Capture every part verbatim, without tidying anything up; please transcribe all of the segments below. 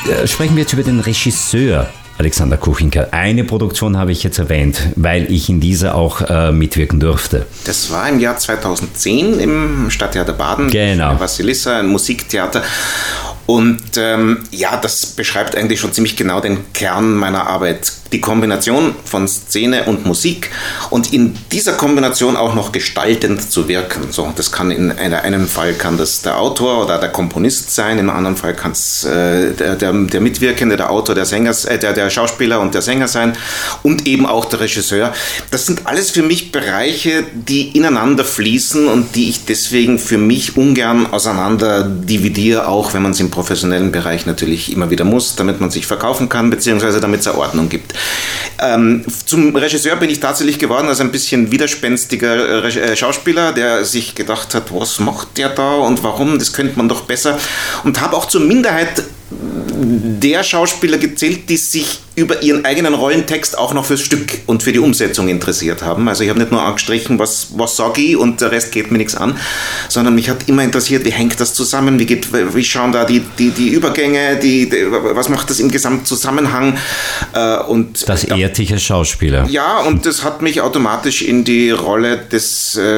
Äh, sprechen wir jetzt über den Regisseur Alexander Kuchinka. Eine Produktion habe ich jetzt erwähnt, weil ich in dieser auch äh, mitwirken durfte. Das war im Jahr zweitausendzehn im Stadttheater Baden. Genau. Vassilissa, ein Musiktheater. Und ähm, ja, das beschreibt eigentlich schon ziemlich genau den Kern meiner Arbeit. Die Kombination von Szene und Musik und in dieser Kombination auch noch gestaltend zu wirken. So, das kann in einem Fall kann das der Autor oder der Komponist sein, in einem anderen Fall kann es äh, der, der, der Mitwirkende, der Autor, der Sänger, äh, der, der Schauspieler und der Sänger sein und eben auch der Regisseur. Das sind alles für mich Bereiche, die ineinander fließen und die ich deswegen für mich ungern auseinander dividiere, auch wenn man es im professionellen Bereich natürlich immer wieder muss, damit man sich verkaufen kann, beziehungsweise damit es eine Ordnung gibt. Ähm, zum Regisseur bin ich tatsächlich geworden als ein bisschen widerspenstiger äh, Schauspieler, der sich gedacht hat, was macht der da und warum, das könnte man doch besser, und habe auch zur Minderheit der Schauspieler gezählt, die sich über ihren eigenen Rollentext auch noch fürs Stück und für die Umsetzung interessiert haben. Also ich habe nicht nur angestrichen, was, was sage ich und der Rest geht mir nichts an, sondern mich hat immer interessiert, wie hängt das zusammen, wie, geht, wie schauen da die, die, die Übergänge, die, die, was macht das im Gesamtzusammenhang. Äh, und das ehrt dich als Schauspieler. Ja, und das hat mich automatisch in die Rolle des äh,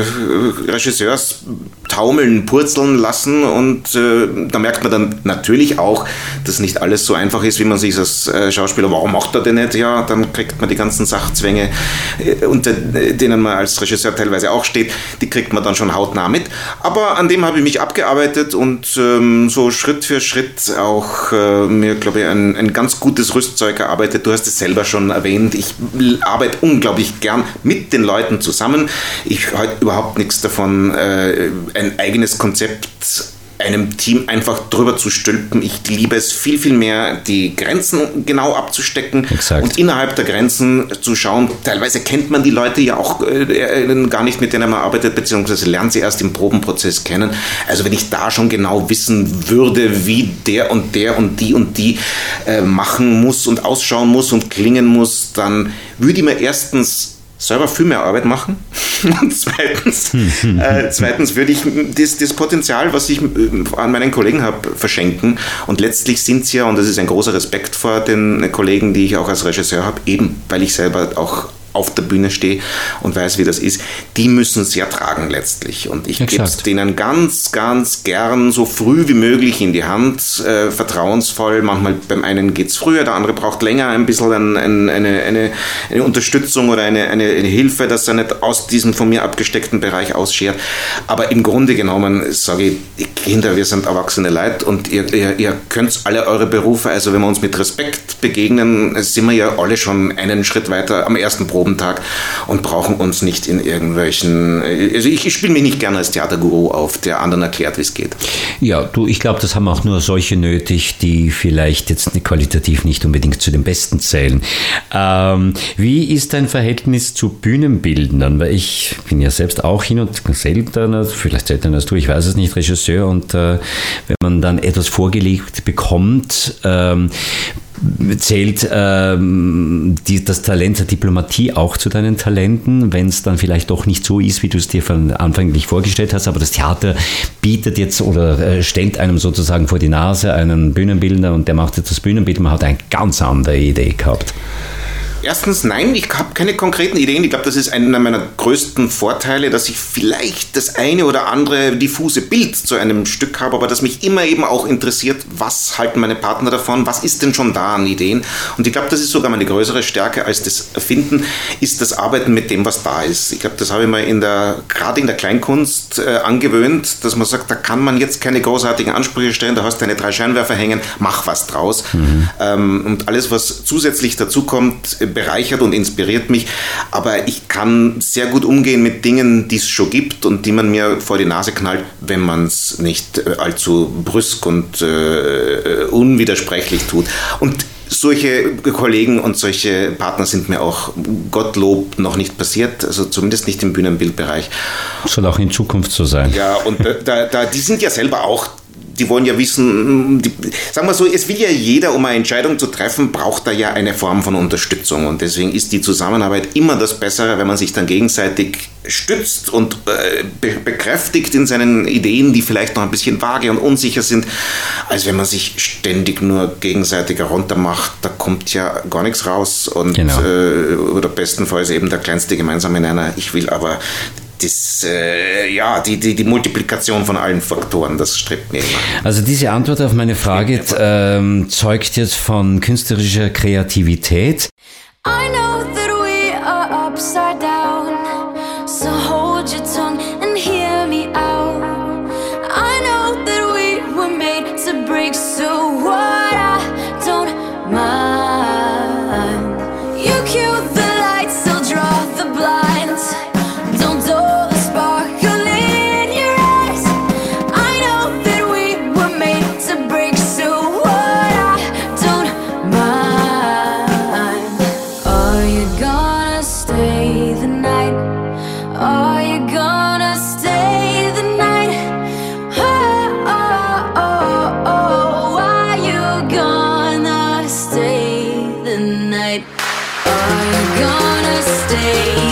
Regisseurs taumeln, purzeln lassen und äh, da merkt man dann natürlich auch, dass nicht alles so einfach ist, wie man sich als äh, Schauspieler, warum macht er denn nicht? Ja, dann kriegt man die ganzen Sachzwänge, äh, unter denen man als Regisseur teilweise auch steht, die kriegt man dann schon hautnah mit. Aber an dem habe ich mich abgearbeitet und ähm, so Schritt für Schritt auch äh, mir, glaube ich, ein, ein ganz gutes Rüstzeug erarbeitet. Du hast es selber schon erwähnt. Ich arbeite unglaublich gern mit den Leuten zusammen. Ich halte überhaupt nichts davon, äh, ein eigenes Konzept einem Team einfach drüber zu stülpen. Ich liebe es viel, viel mehr, die Grenzen genau abzustecken. Exakt. Und innerhalb der Grenzen zu schauen. Teilweise kennt man die Leute ja auch äh, gar nicht, mit denen man arbeitet, beziehungsweise lernt sie erst im Probenprozess kennen. Also wenn ich da schon genau wissen würde, wie der und der und die und die äh, machen muss und ausschauen muss und klingen muss, dann würde ich mir erstens selber viel mehr Arbeit machen und zweitens, äh, zweitens würde ich das, das Potenzial, was ich an meinen Kollegen habe, verschenken, und letztlich sind es ja, und das ist ein großer Respekt vor den Kollegen, die ich auch als Regisseur habe, eben weil ich selber auch auf der Bühne stehe und weiß, wie das ist, die müssen es ja tragen letztlich. Und ich gebe es denen ganz, ganz gern so früh wie möglich in die Hand, äh, vertrauensvoll. Manchmal beim einen geht es früher, der andere braucht länger ein bisschen ein, ein, eine, eine, eine Unterstützung oder eine, eine, eine Hilfe, dass er nicht aus diesem von mir abgesteckten Bereich ausschert. Aber im Grunde genommen sage ich, Kinder, wir sind erwachsene Leute und ihr, ihr, ihr könnt alle eure Berufe, also wenn wir uns mit Respekt begegnen, sind wir ja alle schon einen Schritt weiter am ersten Probentag und brauchen uns nicht in irgendwelchen, also ich, ich spiele mich nicht gerne als Theaterguru auf, der anderen erklärt, wie es geht. Ja, du, ich glaube, das haben auch nur solche nötig, die vielleicht jetzt qualitativ nicht unbedingt zu den Besten zählen. Ähm, wie ist dein Verhältnis zu Bühnenbildnern? Weil ich bin ja selbst auch hin und seltener, vielleicht seltener als du, ich weiß es nicht, Regisseur, und äh, wenn man dann etwas vorgelegt bekommt, ähm, zählt ähm, die, das Talent der Diplomatie auch zu deinen Talenten, wenn es dann vielleicht doch nicht so ist, wie du es dir von Anfang nicht vorgestellt hast, aber das Theater bietet jetzt oder äh, stellt einem sozusagen vor die Nase einen Bühnenbildner und der macht jetzt das Bühnenbild, man hat eine ganz andere Idee gehabt. Erstens, nein, ich habe keine konkreten Ideen. Ich glaube, das ist einer meiner größten Vorteile, dass ich vielleicht das eine oder andere diffuse Bild zu einem Stück habe, aber dass mich immer eben auch interessiert, was halten meine Partner davon, was ist denn schon da an Ideen. Und ich glaube, das ist sogar meine größere Stärke als das Erfinden, ist das Arbeiten mit dem, was da ist. Ich glaube, das habe ich mir in der, gerade in der Kleinkunst äh, angewöhnt, dass man sagt, da kann man jetzt keine großartigen Ansprüche stellen, da hast du deine drei Scheinwerfer hängen, mach was draus. Mhm. Ähm, und alles, was zusätzlich dazu kommt, bereichert und inspiriert mich, aber ich kann sehr gut umgehen mit Dingen, die es schon gibt und die man mir vor die Nase knallt, wenn man es nicht allzu brüsk und äh, unwidersprechlich tut. Und solche Kollegen und solche Partner sind mir auch Gottlob noch nicht passiert, also zumindest nicht im Bühnenbildbereich. Soll auch in Zukunft so sein. Ja, und da, da, die sind ja selber auch die wollen ja wissen, die, sagen wir so, es will ja jeder, um eine Entscheidung zu treffen, braucht da ja eine Form von Unterstützung. Und deswegen ist die Zusammenarbeit immer das Bessere, wenn man sich dann gegenseitig stützt und äh, be- bekräftigt in seinen Ideen, die vielleicht noch ein bisschen vage und unsicher sind, als wenn man sich ständig nur gegenseitig heruntermacht. Da kommt ja gar nichts raus. Und genau. äh, oder bestenfalls eben der kleinste gemeinsame Nenner. Ich will aber Das, äh, ja, die, die, die Multiplikation von allen Faktoren, das strebt mir immer. Also diese Antwort auf meine Frage ähm, zeugt jetzt von künstlerischer Kreativität. I know that we are upside down, so hold your tongue and hear me out. I know that we were made to break, so what, I don't mind. You cue the lights, I'll draw the blinds. Don't dull the sparkle in your eyes. I know that we were made to break, so what, I don't mind. Are you gonna stay the night? Are you gonna stay the night? Oh, oh, oh, oh. Are you gonna stay the night? Are you gonna stay?